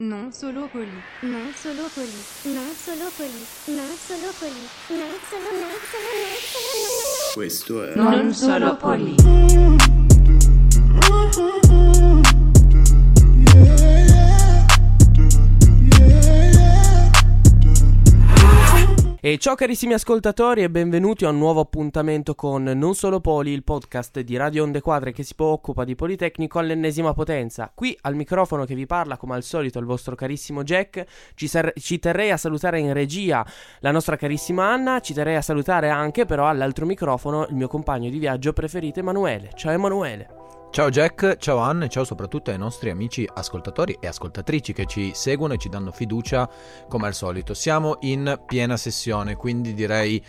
Non solo poli. Non solo poli. Non solo poli. Non solo poli. Non solo. Questo è Non solo poli. E ciao carissimi ascoltatori e benvenuti a un nuovo appuntamento con Non Solo Poli, il podcast di Radio Onde Quadre che si occupa di Politecnico all'ennesima potenza. Qui al microfono che vi parla come al solito il vostro carissimo Jack. Ci terrei a salutare in regia la nostra carissima Anna, ci terrei a salutare anche però all'altro microfono il mio compagno di viaggio preferito Emanuele. Ciao Emanuele. Ciao Jack, ciao Anne e ciao soprattutto ai nostri amici ascoltatori e ascoltatrici che ci seguono e ci danno fiducia come al solito. Siamo in piena sessione, quindi direi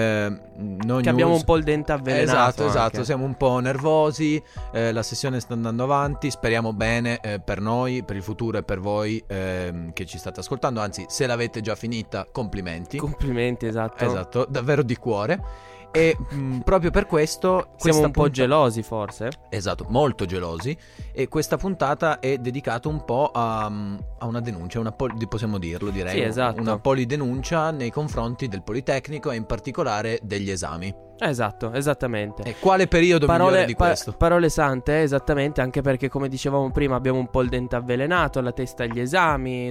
che abbiamo un po' il dente avvelenato. Esatto, siamo un po' nervosi, la sessione sta andando avanti, speriamo bene per noi, per il futuro e per voi che ci state ascoltando, anzi se l'avete già finita complimenti. Complimenti, esatto, davvero di cuore. E proprio per questo siamo un po' gelosi forse. Esatto, molto gelosi. E questa puntata è dedicata un po' a una denuncia, possiamo dirlo, direi. Sì, esatto. Una polidenuncia nei confronti del Politecnico e in particolare degli esami. Esatto, esattamente. E quale periodo migliore di questo? Parole sante, esattamente, anche perché come dicevamo prima abbiamo un po' il dente avvelenato, la testa agli esami,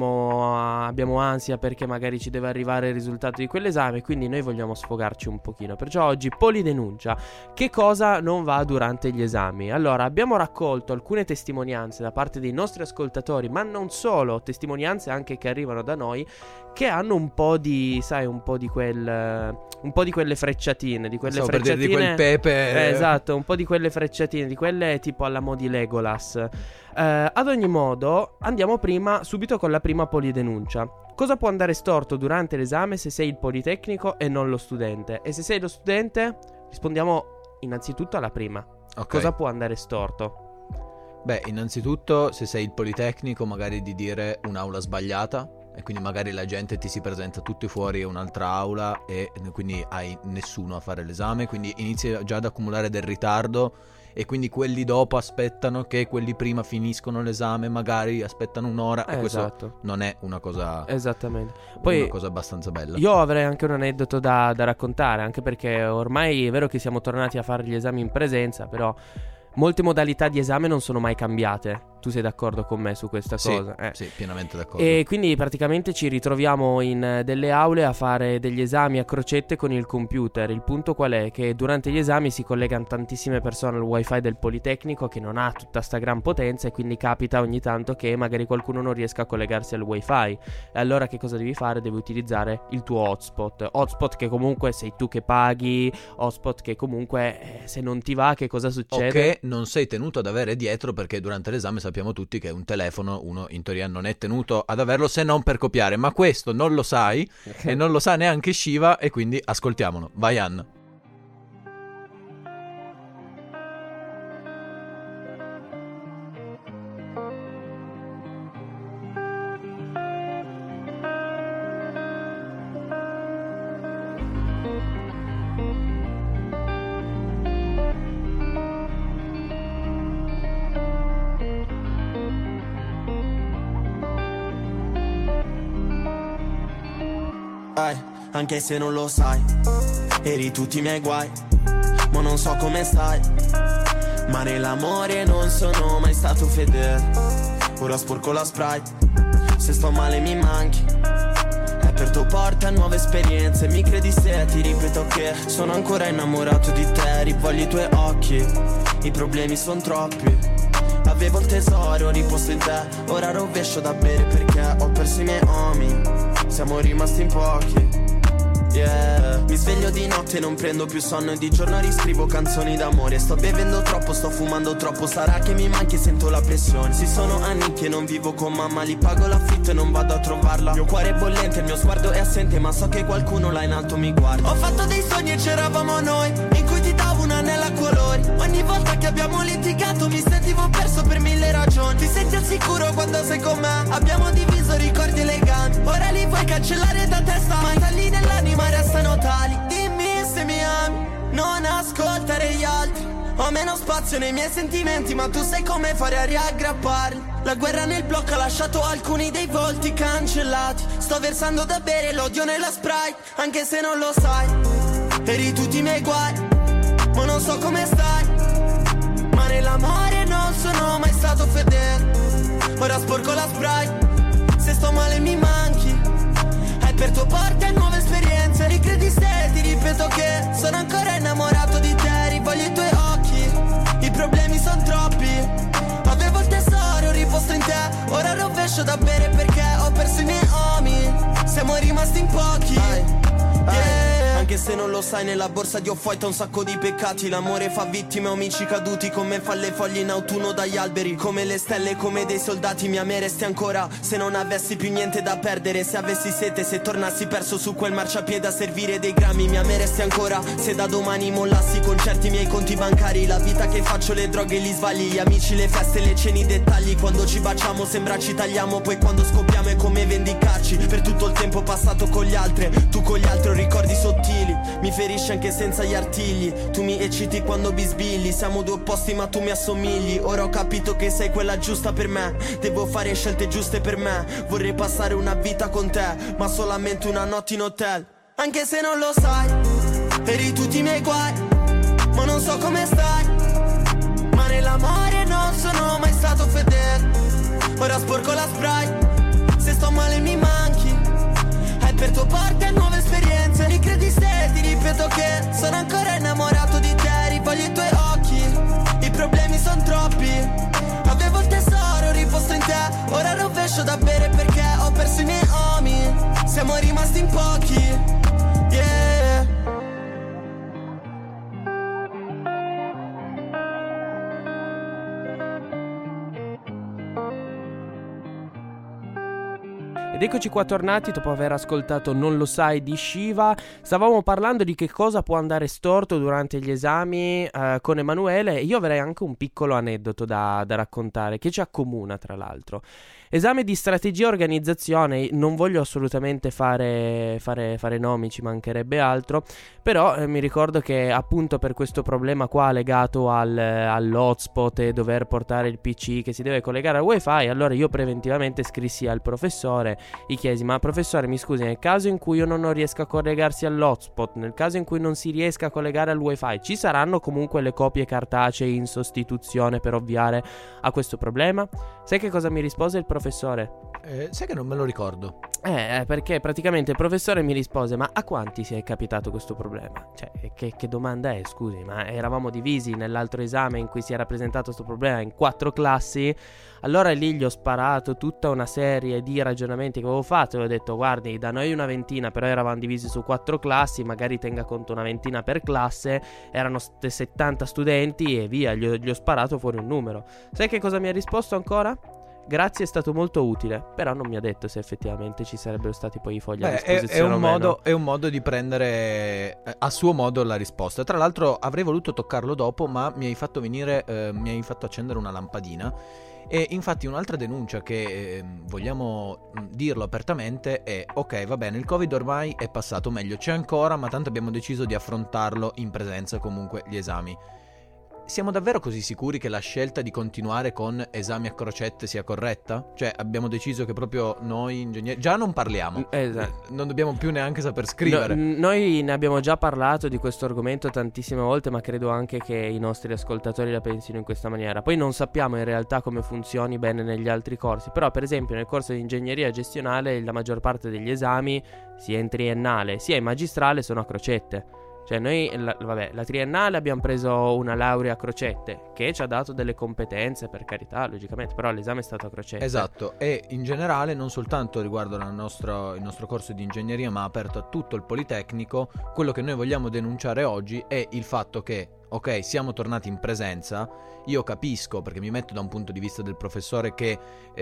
abbiamo ansia perché magari ci deve arrivare il risultato di quell'esame, quindi noi vogliamo sfogarci un pochino. Perciò oggi polidenuncia. Che cosa non va durante gli esami? Allora, abbiamo raccolto alcune testimonianze da parte dei nostri ascoltatori, ma non solo, testimonianze anche che arrivano da noi, che hanno un po' di, sai, un po' di quelle frecciatine, di quelle frecciatine, per dire di quel pepe. Esatto, un po' di quelle frecciatine, di quelle tipo alla mo' di Legolas. Ad ogni modo, andiamo subito con la prima polidenuncia. Cosa può andare storto durante l'esame se sei il Politecnico e non lo studente? E se sei lo studente, rispondiamo innanzitutto alla prima. Okay. Cosa può andare storto? Beh, innanzitutto se sei il Politecnico magari di dire un'aula sbagliata e quindi magari la gente ti si presenta tutti fuori a un'altra aula e quindi hai nessuno a fare l'esame, quindi inizi già ad accumulare del ritardo e quindi quelli dopo aspettano che quelli prima finiscono l'esame, magari aspettano un'ora e questo non è una cosa, esattamente, poi una cosa abbastanza bella. Io avrei anche un aneddoto da raccontare, anche perché ormai è vero che siamo tornati a fare gli esami in presenza, però molte modalità di esame non sono mai cambiate. Tu sei d'accordo con me su questa cosa? Sì, pienamente d'accordo. E quindi praticamente ci ritroviamo in delle aule a fare degli esami a crocette con il computer. Il punto qual è? Che durante gli esami si collegano tantissime persone al wifi del Politecnico che non ha tutta sta gran potenza e quindi capita ogni tanto che magari qualcuno non riesca a collegarsi al wifi. E allora che cosa devi fare? Devi utilizzare il tuo hotspot che comunque sei tu che paghi, hotspot che comunque se non ti va che cosa succede? O che non sei tenuto ad avere dietro, perché durante l'esame sappiamo tutti che un telefono uno in teoria non è tenuto ad averlo se non per copiare, ma questo non lo sai e non lo sa neanche Shiva e quindi ascoltiamolo. Vai Anna. Anche se non lo sai, eri tutti i miei guai, ma non so come stai. Ma nell'amore non sono mai stato fedele. Ora sporco la Sprite, se sto male mi manchi. È per tuo porta nuove esperienze, mi credi se ti ripeto che sono ancora innamorato di te, rivoglio i tuoi occhi, i problemi sono troppi. Avevo il tesoro riposto in te, ora rovescio da bere perché ho perso i miei uomini, siamo rimasti in pochi. Yeah. Mi sveglio di notte e non prendo più sonno e di giorno riscrivo canzoni d'amore. Sto bevendo troppo, sto fumando troppo, sarà che mi manchi e sento la pressione. Sì, sono anni che non vivo con mamma, li pago l'affitto e non vado a trovarla. Il mio cuore è bollente, il mio sguardo è assente, ma so che qualcuno là in alto mi guarda. Ho fatto dei sogni e c'eravamo noi, in cui ti davo un anello a colori. Ogni volta che abbiamo litigato mi sentivo perso per 1000 ragioni. Ti senti al sicuro quando sei con me, abbiamo diviso ricordi eleganti. Ora li vuoi cancellare da testa, ma i tagli nell'anima restano tali. Dimmi se mi ami, non ascoltare gli altri. Ho meno spazio nei miei sentimenti, ma tu sai come fare a riaggrapparli. La guerra nel blocco ha lasciato alcuni dei volti cancellati. Sto versando da bere l'odio nella Sprite, anche se non lo sai. Eri tutti i miei guai, ma non so come stai. Ma nell'amore non sono mai stato fedele. Ora sporco la Sprite, se sto male mi manchi. Hai per tuo porte a nuove esperienze. Ricredi se ti ripeto che sono ancora innamorato di te. Rivoglio i tuoi occhi, i problemi sono troppi. Avevo il tesoro riposto in te, ora rovescio da bere perché ho perso i miei omi. Siamo rimasti in pochi, yeah. Anche se non lo sai, nella borsa di Off-White un sacco di peccati. L'amore fa vittime, amici caduti, come fa le foglie in autunno dagli alberi. Come le stelle, come dei soldati, mi ameresti ancora se non avessi più niente da perdere. Se avessi sete, se tornassi perso su quel marciapiede a servire dei grammi. Mi ameresti ancora se da domani mollassi i concerti, i miei conti bancari. La vita che faccio, le droghe e gli sbagli, gli amici, le feste, le cene, i dettagli. Quando ci baciamo sembra ci tagliamo, poi quando scoppiamo è come vendicarci per tutto il tempo passato con gli altri. Tu con gli altri ho ricordi sottili, mi ferisci anche senza gli artigli. Tu mi ecciti quando bisbigli. Siamo due opposti ma tu mi assomigli. Ora ho capito che sei quella giusta per me. Devo fare scelte giuste per me. Vorrei passare una vita con te, ma solamente una notte in hotel. Anche se non lo sai, eri tutti i miei guai, ma non so come stai. Ma nell'amore non sono mai stato fedele. Ora sporco la Sprite, se sto male mi manchi. Hai per tuo porte a nuove esperienze. Ricredi se ti ripeto che sono ancora innamorato di te. Rivoglio i tuoi occhi, i problemi sono troppi. Avevo il tesoro riposto in te, ora rovescio da bere perché ho perso i miei omi. Siamo rimasti in pochi, yeah. Ed eccoci qua tornati dopo aver ascoltato Non lo sai di Shiva. Stavamo parlando di che cosa può andare storto durante gli esami con Emanuele, e io avrei anche un piccolo aneddoto da raccontare che ci accomuna, tra l'altro. Esame di strategia e organizzazione, non voglio assolutamente fare nomi, ci mancherebbe altro, però mi ricordo che appunto per questo problema qua legato all'hotspot e dover portare il PC che si deve collegare al wifi, allora io preventivamente scrissi al professore, gli chiesi: ma professore, mi scusi, nel caso in cui io non riesca a collegarsi all'hotspot, nel caso in cui non si riesca a collegare al wifi, ci saranno comunque le copie cartacee in sostituzione per ovviare a questo problema? Sai che cosa mi rispose il professore? Sai che non me lo ricordo. Perché praticamente il professore mi rispose: ma a quanti si è capitato questo problema? Cioè, che domanda è, scusi? Ma eravamo divisi nell'altro esame in cui si era presentato questo problema in 4 classi. Allora lì gli ho sparato tutta una serie di ragionamenti che avevo fatto e ho detto: guardi, da noi una ventina, però eravamo divisi su 4 classi, magari tenga conto una ventina per classe, erano 70 studenti e via, gli ho sparato fuori un numero. Sai che cosa mi ha risposto ancora? Grazie, è stato molto utile. Però non mi ha detto se effettivamente ci sarebbero stati poi i fogli a disposizione. È un modo di prendere a suo modo la risposta. Tra l'altro avrei voluto toccarlo dopo, ma mi hai fatto accendere una lampadina. E infatti un'altra denuncia che vogliamo dirlo apertamente è: ok, va bene, il Covid ormai è passato, meglio c'è ancora, ma tanto abbiamo deciso di affrontarlo in presenza comunque gli esami. Siamo davvero così sicuri che la scelta di continuare con esami a crocette sia corretta? Cioè, abbiamo deciso che proprio noi ingegneri già non parliamo, esatto. Non dobbiamo più neanche saper scrivere. Noi ne abbiamo già parlato di questo argomento tantissime volte, ma credo anche che i nostri ascoltatori la pensino in questa maniera. Poi non sappiamo in realtà come funzioni bene negli altri corsi, però per esempio nel corso di ingegneria gestionale la maggior parte degli esami, sia in triennale sia in magistrale, sono a crocette. Cioè noi, la triennale abbiamo preso una laurea a crocette, che ci ha dato delle competenze, per carità, logicamente, però l'esame è stato a crocette. Esatto, e in generale non soltanto riguardo il nostro corso di ingegneria, ma aperto a tutto il Politecnico. Quello che noi vogliamo denunciare oggi è il fatto che, ok, siamo tornati in presenza. Io capisco, perché mi metto da un punto di vista del professore che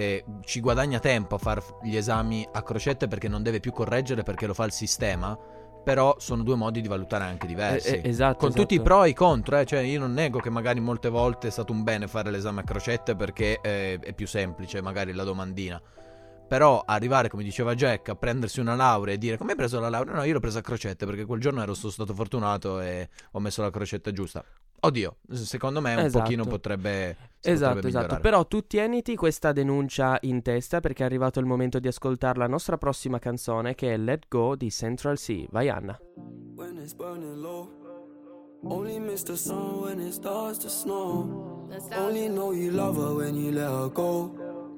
ci guadagna tempo a fare gli esami a crocette perché non deve più correggere perché lo fa il sistema. Però sono due modi di valutare anche diversi. Esatto. Tutti i pro e i contro, Cioè io non nego che magari molte volte è stato un bene fare l'esame a crocette perché è più semplice magari la domandina. Però arrivare, come diceva Jack, a prendersi una laurea e dire: come hai preso la laurea? No, io l'ho presa a crocette perché quel giorno sono stato fortunato e ho messo la crocetta giusta. Oddio, secondo me un Esatto. pochino potrebbe Esatto. migliorare. Però tu tieniti questa denuncia in testa, perché è arrivato il momento di ascoltare la nostra prossima canzone, che è Let Go di Central Cee. Vai Anna. When it's burning low, only miss the sun when it starts to snow. Only know you love her when you let her go.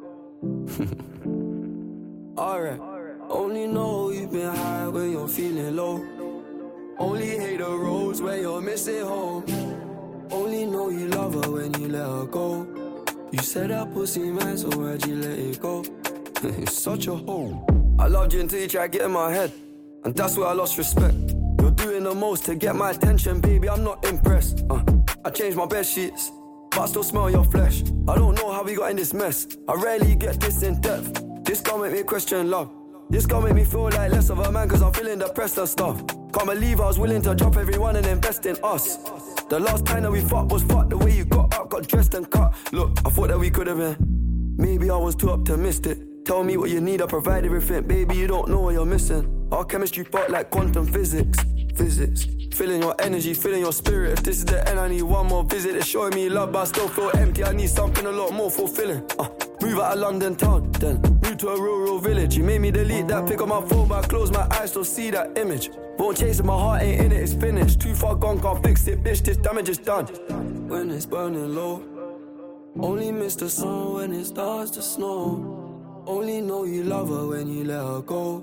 Alright. Only know you've been high when you're feeling low. Only hate the roads where you're missing home. Only know you love her when you let her go. You said that pussy man, so why'd you let it go? It's such a hole. I loved you until you tried to get in my head, and that's where I lost respect. You're doing the most to get my attention, baby, I'm not impressed. I changed my bed sheets, but I still smell your flesh. I don't know how we got in this mess. I rarely get this in depth. This gon' make me question love. This gon' make me feel like less of a man, cause I'm feeling depressed and stuff. Can't believe I was willing to drop everyone and invest in us. The last time that we fucked was fucked. The way you got up, got dressed and cut. Look, I thought that we could've been. Maybe I was too optimistic. Tell me what you need, I provide everything. Baby, you don't know what you're missing. Our chemistry fought like quantum physics. Feeling your energy, feeling your spirit. If this is the end, I need one more visit. It's showing me love, but I still feel empty. I need something a lot more fulfilling. Move out of London town, then move to a rural village. You made me delete that pic on my phone, but I close my eyes, still see that image. Won't chase it, my heart ain't in it, it's finished. Too far gone, can't fix it, bitch, this damage is done. When it's burning low, only miss the sun when it starts to snow. Only know you love her when you let her go.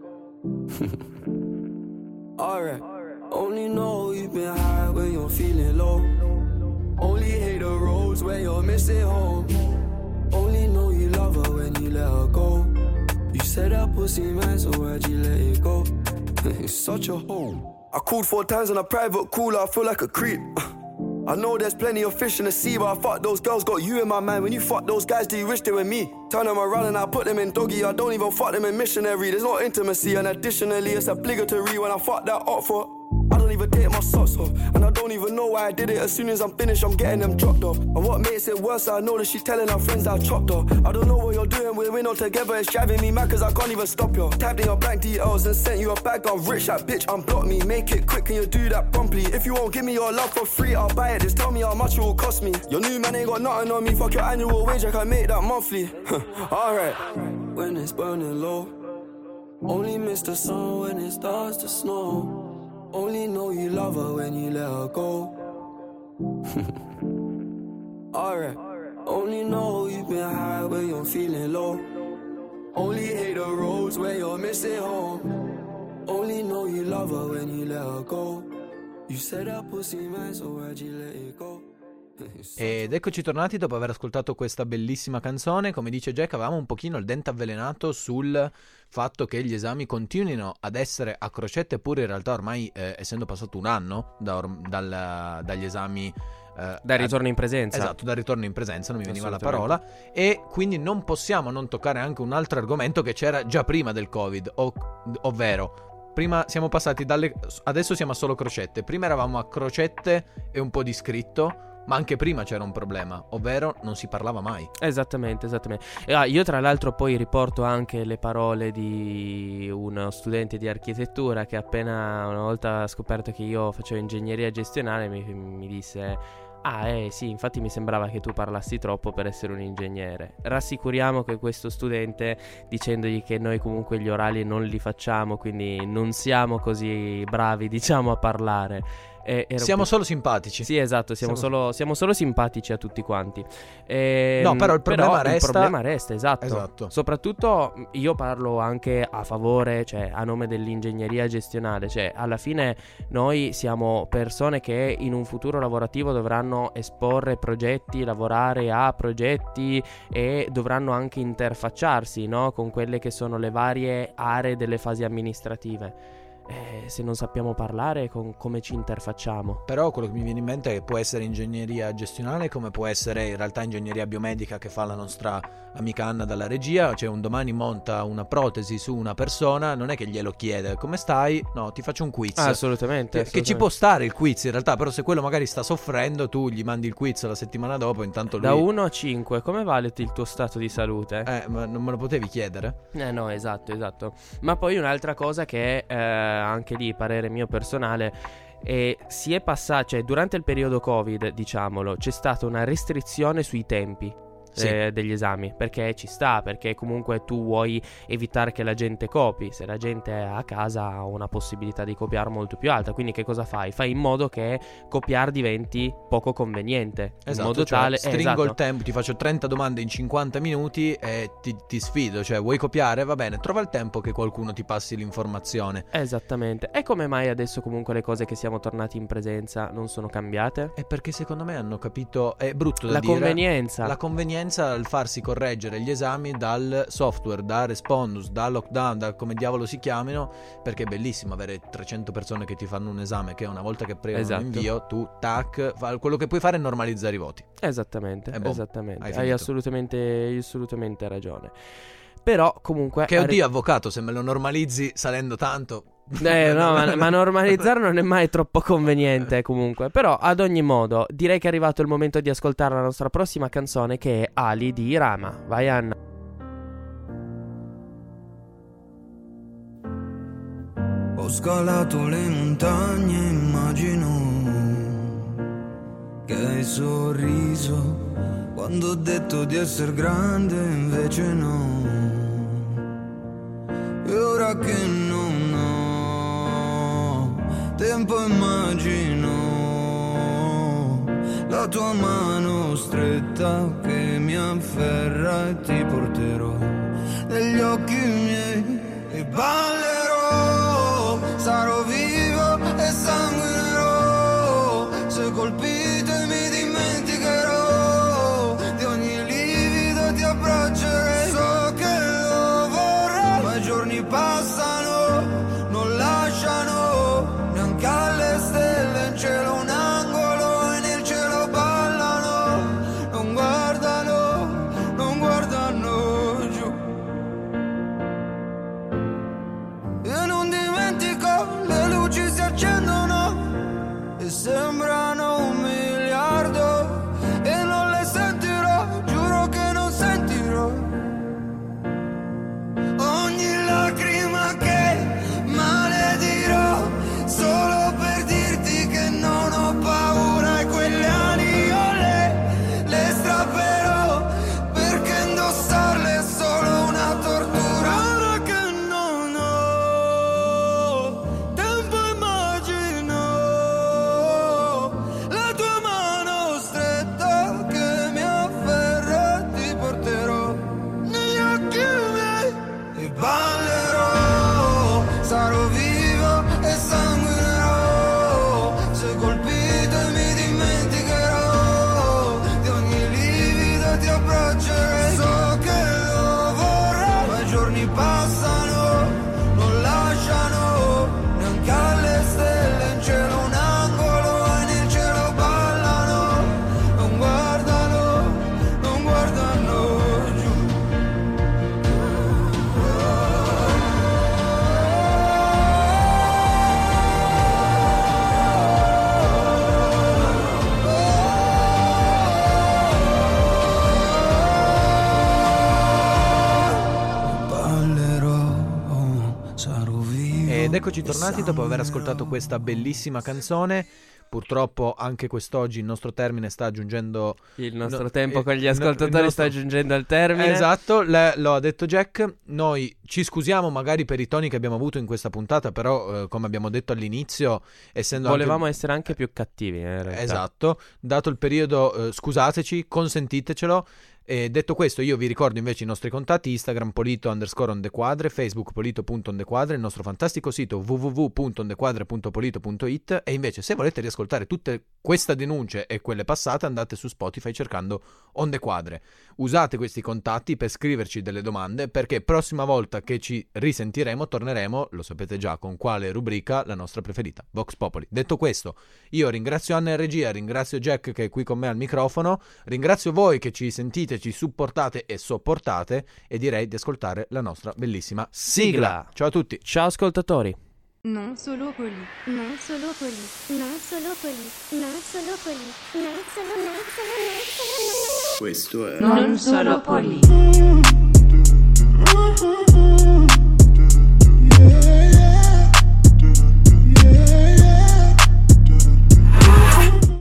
Alright. Only know you've been high when you're feeling low. Only hate the roads where you're missing home. Only know you love her when you let her go. You said that pussy man, so why'd you let it go? It's such a hole. I called 4 times on a private cooler, I feel like a creep. I know there's plenty of fish in the sea, but I fuck those girls, got you in my mind. When you fuck those guys, do you wish they were me? Turn them around and I put them in doggy. I don't even fuck them in missionary. There's no intimacy, and additionally it's obligatory when I fuck that up for. I don't even take my socks off, and I don't even know why I did it. As soon as I'm finished, I'm getting them dropped off. And what makes it worse, I know that she's telling her friends that I chopped her. I don't know what you're doing, we're not together. It's driving me mad cause I can't even stop you. Typed in your bank details and sent you a bag. I'm rich, that bitch, unblock me. Make it quick, can you do that promptly? If you won't give me your love for free, I'll buy it. Just tell me how much it will cost me. Your new man ain't got nothing on me. Fuck your annual wage, I can make that monthly. Alright. When it's burning low, only miss the sun when it starts to snow. Only know you love her when you let her go. Alright. Only know you've been high when you're feeling low. Only hate the roads where you're missing home. Only know you love her when you let her go. You said that pussy man, so why'd you let it go? Ed eccoci tornati dopo aver ascoltato questa bellissima canzone. Come dice Jack, avevamo un pochino il dente avvelenato sul fatto che gli esami continuino ad essere a crocette, eppure in realtà ormai essendo passato un anno dagli esami Dal ritorno in presenza. Esatto, dal ritorno in presenza, non mi veniva la parola. E quindi non possiamo non toccare anche un altro argomento che c'era già prima del Covid, ovvero prima siamo passati adesso siamo a solo crocette. Prima eravamo a crocette e un po' di scritto, ma anche prima c'era un problema, ovvero non si parlava mai. Esattamente. Io tra l'altro poi riporto anche le parole di uno studente di architettura che appena una volta scoperto che io facevo ingegneria gestionale mi disse: sì, infatti mi sembrava che tu parlassi troppo per essere un ingegnere. Rassicuriamo che questo studente, dicendogli che noi comunque gli orali non li facciamo, quindi non siamo così bravi, diciamo, a parlare. Siamo solo simpatici. Sì, esatto, siamo solo simpatici a tutti quanti. No, però il problema resta. Il problema resta, esatto. Soprattutto io parlo anche a favore, cioè a nome dell'ingegneria gestionale. Cioè, alla fine noi siamo persone che in un futuro lavorativo dovranno esporre progetti, lavorare a progetti e dovranno anche interfacciarsi, no? Con quelle che sono le varie aree delle fasi amministrative. Se non sappiamo parlare, come ci interfacciamo? Però quello che mi viene in mente è che può essere ingegneria gestionale, come può essere in realtà ingegneria biomedica che fa la nostra amica Anna dalla regia. Cioè un domani monta una protesi su una persona, non è che glielo chiede come stai, no, ti faccio un quiz. Assolutamente. Che ci può stare il quiz in realtà, però se quello magari sta soffrendo, tu gli mandi il quiz la settimana dopo, intanto lui... Da 1 a 5 come valuti il tuo stato di salute? Ma non me lo potevi chiedere? No, esatto. Ma poi un'altra cosa che anche lì, parere mio personale, E si è passato, cioè durante il periodo Covid, diciamolo, c'è stata una restrizione sui tempi degli esami, perché ci sta, perché comunque tu vuoi evitare che la gente copi. Se la gente è a casa ha una possibilità di copiare molto più alta, quindi che cosa fai? Fai in modo che copiare diventi poco conveniente, esatto, in modo cioè, tale stringo il tempo, ti faccio 30 domande in 50 minuti e ti sfido, cioè vuoi copiare? Va bene, trova il tempo che qualcuno ti passi l'informazione. Esattamente. E come mai adesso comunque le cose che siamo tornati in presenza non sono cambiate? È perché secondo me hanno capito, è brutto da La dire, convenienza. la convenienza al farsi correggere gli esami dal software, da Respondus, da Lockdown, da come diavolo si chiamino, perché è bellissimo avere 300 persone che ti fanno un esame che una volta che prendono Esatto. l'invio tu tac, quello che puoi fare è normalizzare i voti. Esattamente, boh, esattamente. hai Hai assolutamente ragione. Però comunque Che oddio avvocato, se me lo normalizzi salendo tanto. no, ma normalizzare non è mai troppo conveniente comunque. Però ad ogni modo direi che è arrivato il momento di ascoltare la nostra prossima canzone, che è Ali di Rama. Vai Anna. Ho scalato le montagne, immagino che hai sorriso quando ho detto di essere grande, invece no. E ora che non ho tempo, immagino la tua mano stretta che mi afferra e ti porterò negli occhi miei e ballerò, sarò vivo e sanguinerò, se colpite mi dimenticherò, di ogni livido ti abbraccerei, so che lo vorrei, ma i giorni passano, non lasciano neanche alle stelle in cielo un angolo e nel cielo ballano, non guardano giù. E non dimentico, le luci si accendono e sembrano 1 miliardo e non le sentirò, giuro che non sentirò ogni lacrima che maledirò, solo per dirti che non ho paura e quelle ali io le strapperò, perché indossarle è solo una tortura. Ora che non ho tempo, immagino la tua mano stretta che mi afferra e ti porterò negli occhi miei e ballerò, sarò vivo e sanguinerò, se colpite mi dimenticherò, di ogni livido ti abbraccerei, so che lo vorrei, ma i giorni passano, non lasciano neanche alle stelle in cielo un angolo e nel cielo ballano, non guardano giù. Ballerò, sarò vivo. Ed eccoci tornati dopo aver ascoltato questa bellissima canzone. Purtroppo anche quest'oggi il nostro termine sta giungendo. Il nostro tempo con gli ascoltatori sta giungendo al termine. Esatto, lo ha detto Jack. Noi ci scusiamo magari per i toni che abbiamo avuto in questa puntata, però come abbiamo detto all'inizio, essendo volevamo essere anche più cattivi in realtà. Esatto, dato il periodo, scusateci, consentitecelo. E detto questo, io vi ricordo invece i nostri contatti: Instagram polito_ondequadre, Facebook polito.ondequadre, il nostro fantastico sito www.ondequadre.polito.it. e invece se volete riascoltare tutte queste denunce e quelle passate, andate su Spotify cercando Ondequadre. Usate questi contatti per scriverci delle domande, perché prossima volta che ci risentiremo torneremo, lo sapete già con quale rubrica, la nostra preferita, Vox Populi. Detto questo, io ringrazio Anna in regia, ringrazio Jack che è qui con me al microfono, ringrazio voi che ci sentite, ci supportate e sopportate, e direi di ascoltare la nostra bellissima sigla. Ciao a tutti. Ciao ascoltatori. Non solo poli, non solo poli, non solo poli, non solo poli, non solo Questo è Non solo poli.